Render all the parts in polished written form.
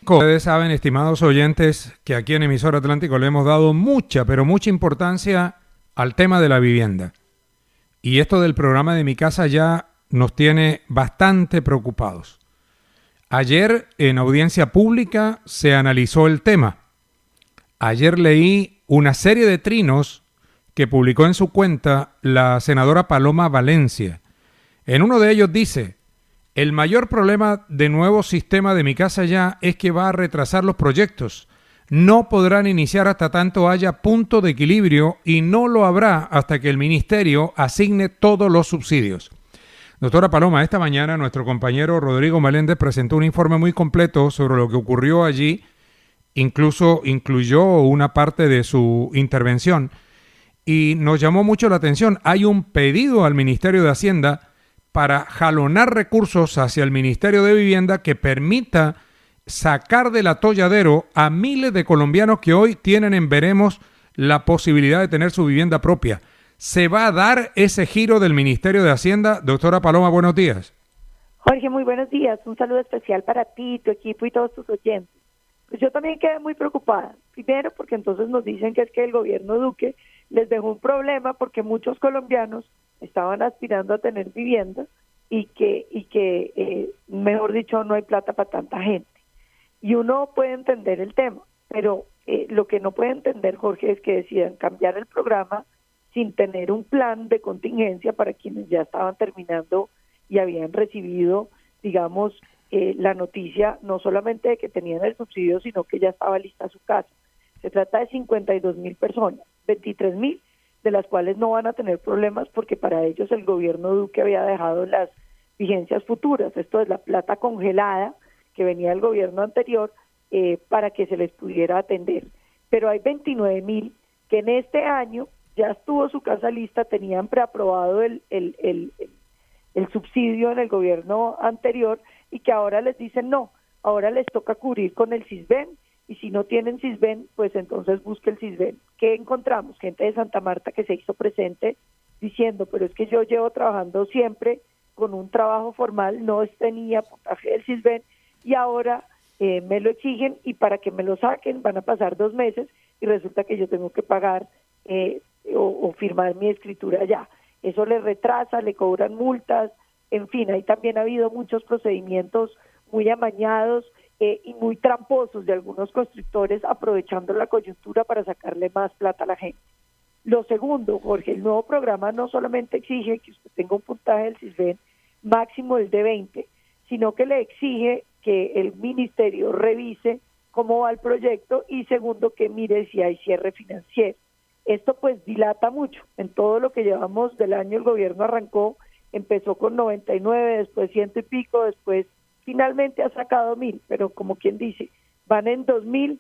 Como ustedes saben, estimados oyentes, que aquí en Emisora Atlántico le hemos dado mucha, pero mucha importancia al tema de la vivienda. Y esto del programa de Mi Casa Ya nos tiene bastante preocupados. Ayer, en audiencia pública, se analizó el tema. Ayer leí una serie de trinos que publicó en su cuenta la senadora Paloma Valencia. En uno de ellos dice: el mayor problema de nuevo sistema de Mi Casa Ya es que va a retrasar los proyectos. No podrán iniciar hasta tanto haya punto de equilibrio y no lo habrá hasta que el ministerio asigne todos los subsidios. Doctora Paloma, esta mañana nuestro compañero Rodrigo Meléndez presentó un informe muy completo sobre lo que ocurrió allí, incluso incluyó una parte de su intervención y nos llamó mucho la atención. Hay un pedido al Ministerio de Hacienda para jalonar recursos hacia el Ministerio de Vivienda que permita sacar del atolladero a miles de colombianos que hoy tienen en veremos la posibilidad de tener su vivienda propia. ¿Se va a dar ese giro del Ministerio de Hacienda? Doctora Paloma, buenos días. Jorge, muy buenos días. Un saludo especial para ti, tu equipo y todos tus oyentes. Pues yo también quedé muy preocupada. Primero, porque entonces nos dicen que es que el gobierno Duque les dejó un problema porque muchos colombianos estaban aspirando a tener vivienda y que mejor dicho, no hay plata para tanta gente. Y uno puede entender el tema, pero lo que no puede entender, Jorge, es que decidan cambiar el programa sin tener un plan de contingencia para quienes ya estaban terminando y habían recibido, digamos, la noticia no solamente de que tenían el subsidio, sino que ya estaba lista su casa. Se trata de 52,000 personas, 23,000 de las cuales no van a tener problemas porque para ellos el gobierno Duque había dejado las vigencias futuras, esto es la plata congelada que venía del gobierno anterior para que se les pudiera atender. Pero hay 29,000 que en este año ya estuvo su casa lista, tenían preaprobado el subsidio en el gobierno anterior y que ahora les dicen no, ahora les toca cubrir con el Sisbén. Y si no tienen Sisbén, pues entonces busque el Sisbén. ¿Qué encontramos? Gente de Santa Marta que se hizo presente diciendo, pero es que yo llevo trabajando siempre con un trabajo formal, no tenía puntaje del Sisbén y ahora me lo exigen y para que me lo saquen van a pasar 2 meses y resulta que yo tengo que pagar o firmar mi escritura ya. Eso le retrasa, le cobran multas, en fin, ahí también ha habido muchos procedimientos muy amañados y muy tramposos de algunos constructores aprovechando la coyuntura para sacarle más plata a la gente. Lo segundo, Jorge, el nuevo programa no solamente exige que usted tenga un puntaje del Sisbén máximo el de 20, sino que le exige que el ministerio revise cómo va el proyecto y segundo, que mire si hay cierre financiero. Esto pues dilata mucho. En todo lo que llevamos del año el gobierno arrancó, empezó con 99, después 100 y pico, después finalmente ha sacado 1,000, pero como quien dice, van en 2,000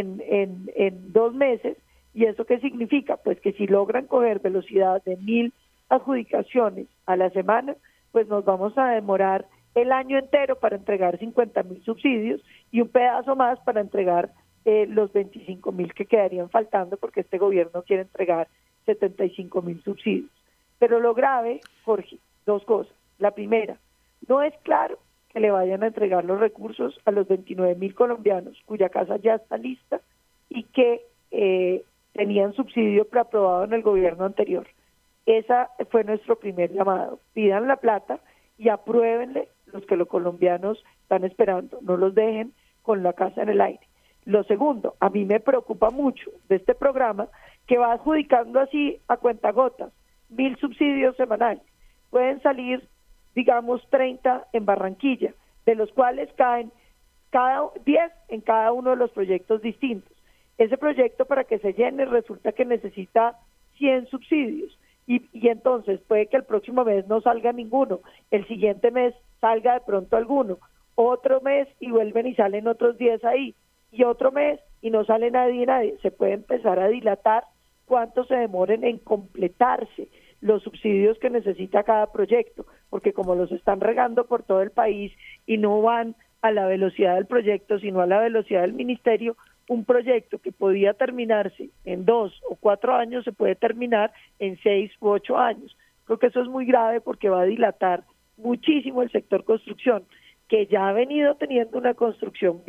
en 2 meses. ¿Y eso qué significa? Pues que si logran coger velocidad de 1,000 adjudicaciones a la semana, pues nos vamos a demorar el año entero para entregar 50,000 subsidios y un pedazo más para entregar los 25,000 que quedarían faltando porque este gobierno quiere entregar 75,000 subsidios. Pero lo grave, Jorge, 2 cosas. La primera, no es claro que le vayan a entregar los recursos a los 29,000 colombianos cuya casa ya está lista y que tenían subsidio preaprobado en el gobierno anterior. Esa fue nuestro primer llamado. Pidan la plata y apruébenle los que los colombianos están esperando. No los dejen con la casa en el aire. Lo segundo, a mí me preocupa mucho de este programa que va adjudicando así a cuentagotas 1,000 subsidios semanales. Pueden salir, digamos, 30 en Barranquilla, de los cuales caen 10 en cada uno de los proyectos distintos. Ese proyecto para que se llene resulta que necesita 100 subsidios y entonces puede que el próximo mes no salga ninguno, el siguiente mes salga de pronto alguno, otro mes y vuelven y salen otros 10 ahí, y otro mes y no sale nadie. Se puede empezar a dilatar cuánto se demoren en completarse los subsidios que necesita cada proyecto, porque como los están regando por todo el país y no van a la velocidad del proyecto, sino a la velocidad del ministerio, un proyecto que podía terminarse en 2 o 4 años se puede terminar en 6 u 8 años. Creo que eso es muy grave porque va a dilatar muchísimo el sector construcción, que ya ha venido teniendo una construcción bien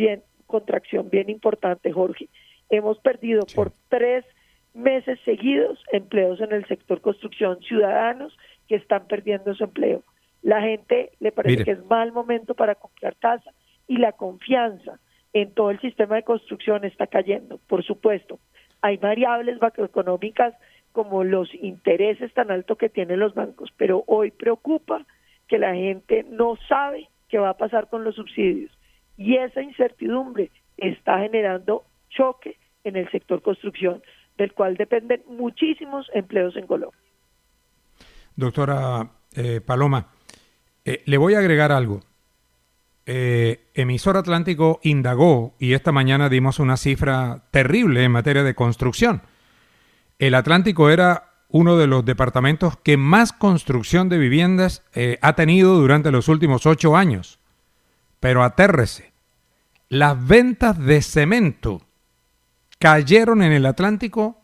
contracción bien importante, Jorge. Hemos perdido por 3 meses seguidos empleos en el sector construcción, ciudadanos que están perdiendo su empleo. La gente le parece que es mal momento para comprar casa y la confianza en todo el sistema de construcción está cayendo. Por supuesto, hay variables macroeconómicas como los intereses tan altos que tienen los bancos, pero hoy preocupa que la gente no sabe qué va a pasar con los subsidios y esa incertidumbre está generando choque en el sector construcción, del cual dependen muchísimos empleos en Colombia. Doctora Paloma, le voy a agregar algo. Emisor Atlántico indagó y esta mañana dimos una cifra terrible en materia de construcción. El Atlántico era uno de los departamentos que más construcción de viviendas ha tenido durante los últimos 8 años. Pero atérrese, las ventas de cemento cayeron en el Atlántico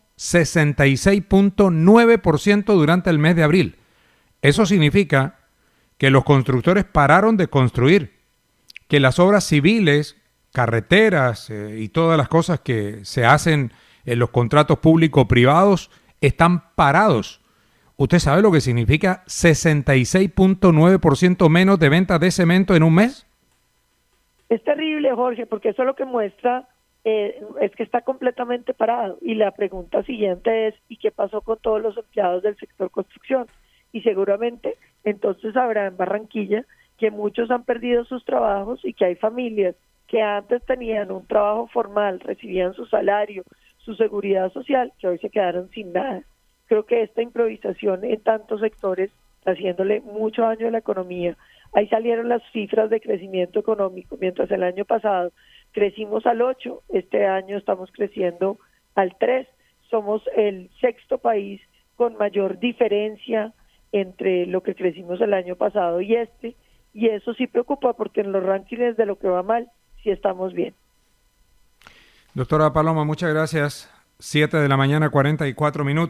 66.9% durante el mes de abril. Eso significa que los constructores pararon de construir, que las obras civiles, carreteras y todas las cosas que se hacen en los contratos público-privados están parados. ¿Usted sabe lo que significa 66.9% menos de ventas de cemento en un mes? Es terrible, Jorge, porque eso lo que muestra es que está completamente parado. Y la pregunta siguiente es, ¿y qué pasó con todos los empleados del sector construcción? Y seguramente entonces habrá en Barranquilla que muchos han perdido sus trabajos y que hay familias que antes tenían un trabajo formal, recibían su salario, su seguridad social, que hoy se quedaron sin nada. Creo que esta improvisación en tantos sectores está haciéndole mucho daño a la economía. Ahí salieron las cifras de crecimiento económico. Mientras el año pasado crecimos al 8, este año estamos creciendo al 3. Somos el 6º país con mayor diferencia entre lo que crecimos el año pasado y este, y eso sí preocupa porque en los rankings de lo que va mal, sí estamos bien. Doctora Paloma, muchas gracias. 7 de la mañana, 44 minutos.